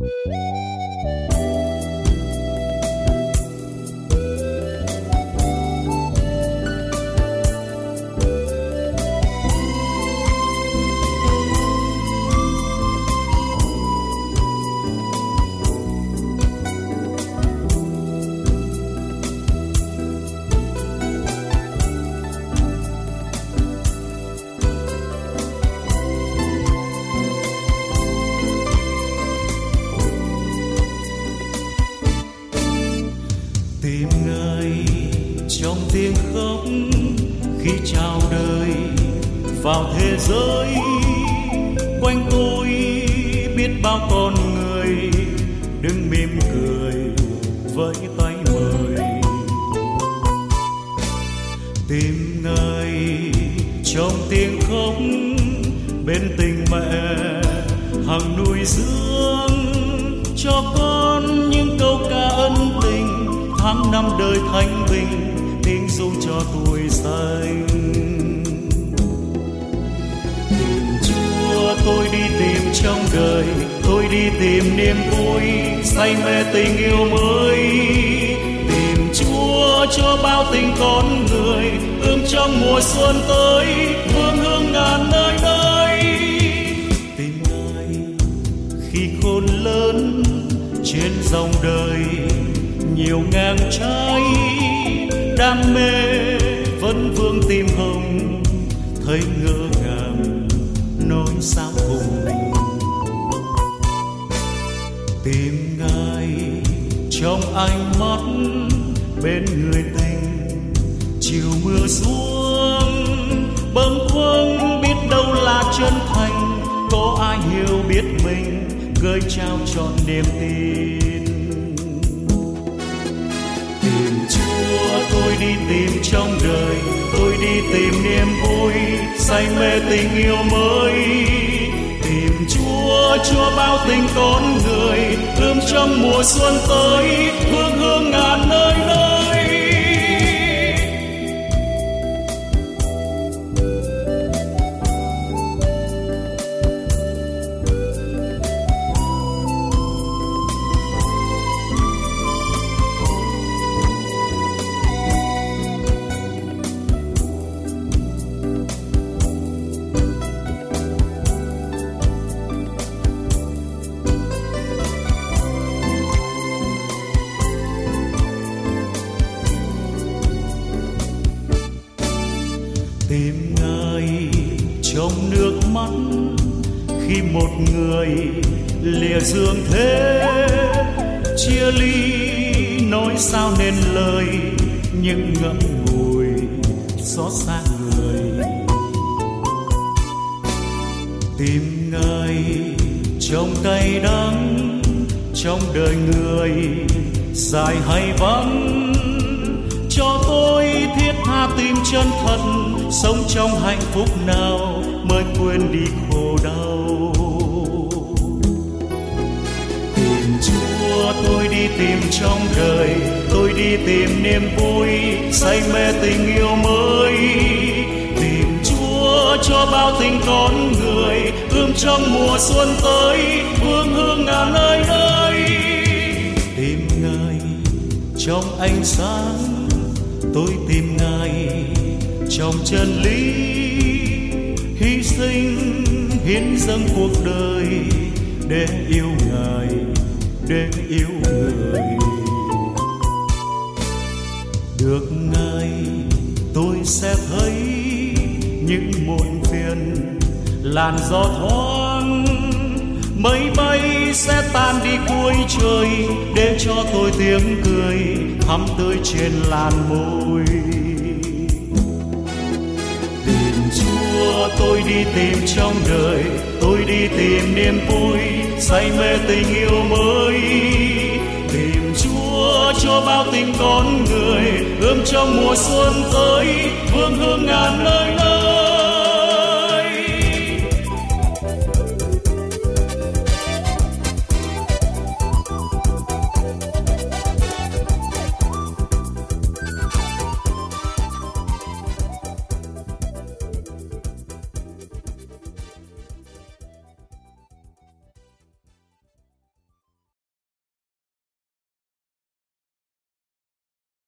Tìm Ngài trong tiếng khóc khi chào đời vào thế giới. Quanh tôi biết bao con người đứng mỉm cười với tay mời. Tìm Ngài trong tiếng khóc bên tình mẹ hằng nuôi dưỡng cho con những câu ca ân tình. Tháng năm đời thanh bình tiếng dung cho tuổi xanh. Tìm Chúa tôi đi tìm trong đời, tôi đi tìm niềm vui say mê tình yêu mới. Tìm Chúa cho bao tình con người ươm trong mùa xuân tới hương hương ngàn nơi nơi. Tìm Ngài khi khôn lớn trên dòng đời nhiều ngang trái, đam mê vẫn vương tim hồng, thấy ngỡ ngàng nói sao cùng. Tìm Ngài trong ánh mắt bên người tình chiều mưa xuống, bâng khuâng biết đâu là chân thành. Có ai hiểu biết mình gửi trao trọn niềm tin. Tôi đi tìm trong đời, tôi đi tìm niềm vui say mê tình yêu mới. Tìm Chúa cho bao tình con người ươm trong mùa xuân tới hương hương ngàn nơi nơi. Tìm Ngài trong nước mắt khi một người lìa dương thế. Chia ly nói sao nên lời nhưng ngậm ngùi xót xa người. Tìm Ngài trong cay đắng trong đời người dài hay vắng. Cho tôi thiết tha tim chân thật sống trong hạnh phúc nào mới quên đi khổ đau. Tìm Chúa tôi đi tìm trong đời, tôi đi tìm niềm vui say mê tình yêu mới. Tìm Chúa cho bao tình con người ươm trong mùa xuân tới hương hương ngàn nơi nơi. Tìm Ngài trong ánh sáng, tôi tìm Ngài trong chân lý. Hy sinh hiến dâng cuộc đời để yêu Ngài, để yêu người. Được Ngài tôi sẽ thấy những muộn phiền làn gió thoáng. Mây bay sẽ tan đi cuối trời để cho tôi tiếng cười thắm tươi trên làn môi. Tìm Chúa tôi đi tìm trong đời, tôi đi tìm niềm vui say mê tình yêu mới. Tìm Chúa cho bao tình con người ươm trong mùa xuân tới hương hương ngàn nơi nơi.